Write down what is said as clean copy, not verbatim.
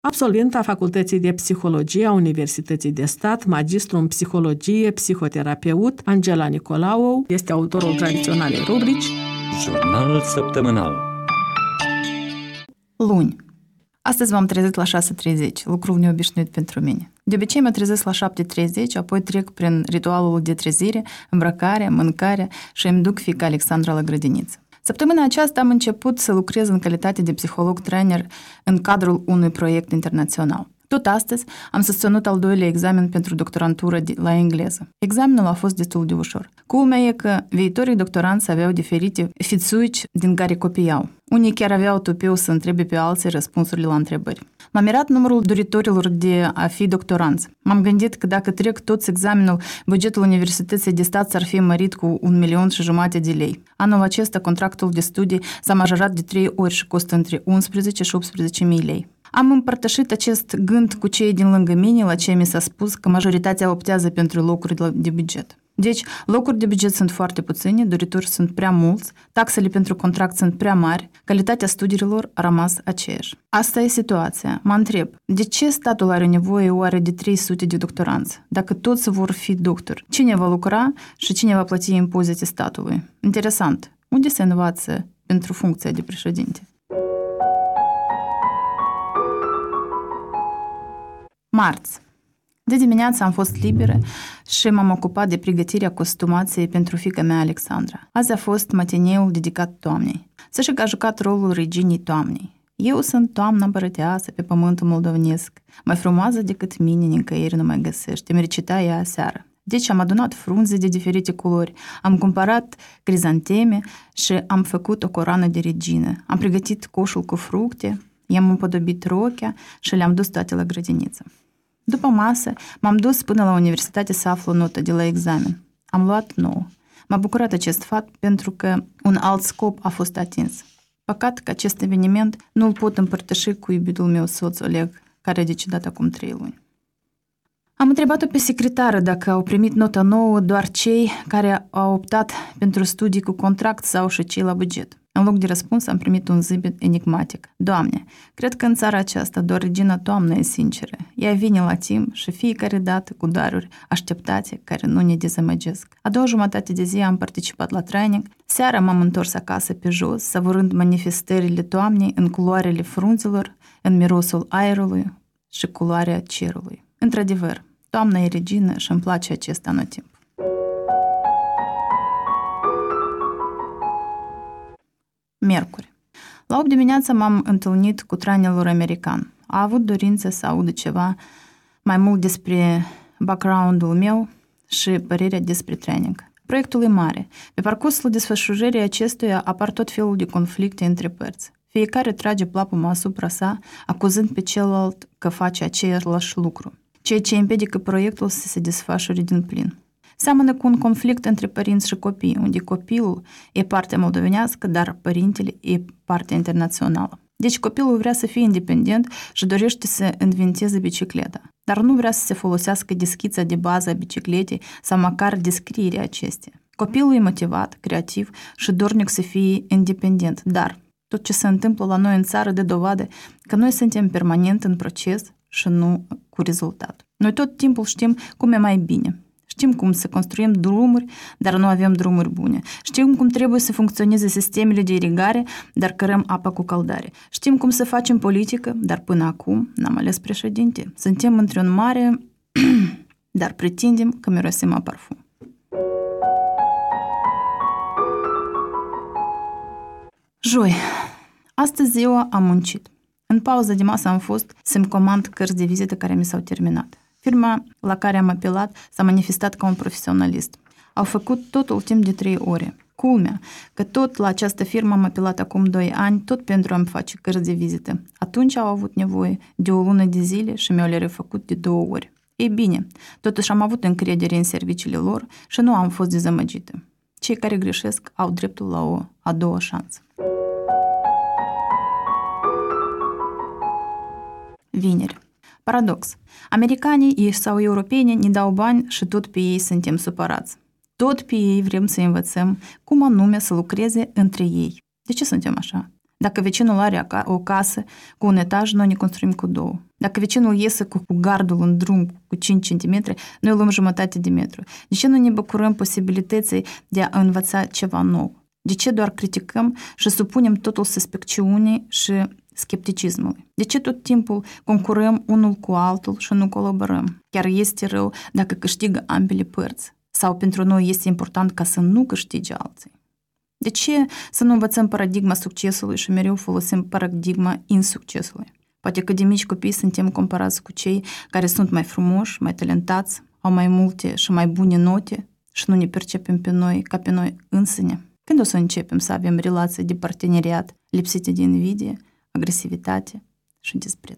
absolvent a Facultății de Psihologie a Universității de Stat, magistru în psihologie, psihoterapeut, Angela Nicolaou este autorul tradiționalei rubrici Jurnal săptămânal. Luni. Astăzi m-am trezit la 6:30, lucru neobișnuit pentru mine. De obicei mă trezesc la 7:30, apoi trec prin ritualul de trezire, îmbrăcare, mâncare și îmi duc fiica Alexandra la grădiniță. Săptămâna aceasta am început să lucrez în calitate de psiholog-trainer în cadrul unui proiect internațional. Tot astăzi am susținut al doilea examen pentru doctorantură la engleză. Examenul a fost destul de ușor. Culmea e că viitorii doctoranți aveau diferite fițuici din care copiau. Unii chiar aveau tupeu să întrebe pe alții răspunsurile la întrebări. M-a mirat numărul doritorilor de a fi doctoranți. M-am gândit că dacă trec toți examenul, bugetul Universității de Stat s-ar fi mărit cu 1,5 milion de lei. Anul acesta, contractul de studii s-a majorat de 3 ori și costă între 11 și 18.000 lei. Am împărtășit acest gând cu cei din lângă mine, la ce mi s-a spus că majoritatea optează pentru locuri de buget. Deci, locuri de buget sunt foarte puține, doritori sunt prea mulți, taxele pentru contract sunt prea mari, calitatea studiilor a rămas aceeași. Asta e situația. Mă întreb, de ce statul are nevoie oare de 300 de doctoranți? Dacă toți vor fi doctori, cine va lucra și cine va plăti impozite statului? Interesant. Unde se învață pentru funcția de președinte? Marți. De dimineață am fost liberă și m-am ocupat de pregătirea costumației pentru fiica mea Alexandra. Azi a fost matineul dedicat toamnei. Să și că a jucat rolul reginei toamnei. Eu sunt toamna împărăteasă pe pământul moldovenesc. Mai frumoasă decât mine nicăieri nu mai găsești. Îmi recita ea aseară. Deci am adunat frunze de diferite culori, am cumpărat crizanteme și am făcut o coroană de regină. Am pregătit coșul cu fructe, i-am împodobit rochea și le-am dus toate la grădiniță. După masă, m-am dus până la universitate să aflu notă de la examen. Am luat 9. M-a bucurat acest fapt pentru că un alt scop a fost atins. Păcat că acest eveniment nu îl pot împărtăși cu iubitul meu soț Oleg, care a decedat acum 3 luni. Am întrebat-o pe secretară dacă au primit nota 9 doar cei care au optat pentru studii cu contract sau și cei la buget. În loc de răspuns am primit un zâmbet enigmatic. Doamne, cred că în țara aceasta doar regina toamnă e sinceră. Ea vine la timp și fiecare dată cu daruri așteptate care nu ne dezamăgesc. A doua jumătate de zi am participat la training. Seara m-am întors acasă pe jos, savurând manifestările toamnei în culoarele frunzelor, în mirosul aerului și culoarea cerului. Într-adevăr, toamna e regină și îmi place acest anotimp. Miercuri. La 8 dimineața m-am întâlnit cu trainerul american. A avut dorință să audă ceva mai mult despre background-ul meu și părerea despre training. Proiectul e mare. Pe parcursul desfășurării acestuia apar tot felul de conflicte între părți. Fiecare trage plapuma asupra sa, acuzând pe celălalt că face același lucru, ceea ce împiedică proiectul să se desfășure din plin. Seamănă cu un conflict între părinți și copii, unde copilul e partea moldovenească, dar părintele e partea internațională. Deci copilul vrea să fie independent și dorește să inventeze bicicleta, dar nu vrea să se folosească de schița de bază a bicicletei sau măcar descrierea acesteia. Copilul e motivat, creativ și dornic să fie independent, dar tot ce se întâmplă la noi în țară dă dovadă că noi suntem permanent în proces și nu cu rezultat. Noi tot timpul știm cum e mai bine. Știm cum să construim drumuri, dar nu avem drumuri bune. Știm cum trebuie să funcționeze sistemele de irigare, dar cărăm apa cu căldare. Știm cum să facem politică, dar până acum n-am ales președinte. Suntem într-un mare, dar pretindem că mirosim a parfum. Joi. Astăzi ziua am muncit. În pauză de masă am fost să-mi comand cărți de vizită care mi s-au terminat. Firma la care am apelat s-a manifestat ca un profesionalist. Au făcut totul timp de 3 ore. Culmea, că tot la această firmă am apelat acum 2 ani, tot pentru a-mi face cărți de vizită. Atunci au avut nevoie de 1 lună de zile și mi-au le refăcut de 2 ori. Ei bine, totuși am avut încredere în serviciile lor și nu am fost dezamăgită. Cei care greșesc au dreptul la o a doua șansă. Vineri. Paradox. Americanii sau europenii ne dau bani și tot pe ei suntem supărați. Tot pe ei vrem să învățăm cum anume să lucreze între ei. De ce suntem așa? Dacă vecinul are o casă cu un etaj, noi ne construim cu 2. Dacă vecinul iese cu gardul în drum cu 5 cm, noi luăm jumătate de metru. De ce nu ne bucurăm posibilității de a învăța ceva nou? De ce doar criticăm și supunem totul suspecțiunii și scepticismului? De ce tot timpul concurăm unul cu altul și nu colaborăm? Chiar este rău dacă câștigă ambele părți? Sau pentru noi este important ca să nu câștige alții? De ce să nu învățăm paradigma succesului și mereu folosim paradigma insuccesului? Poate că de mici copii suntem comparați cu cei care sunt mai frumoși, mai talentați, au mai multe și mai bune note și nu ne percepem pe noi ca pe noi însine. Când o să începem să avem relații de parteneriat lipsite de invidie, agresivitate și dispreț?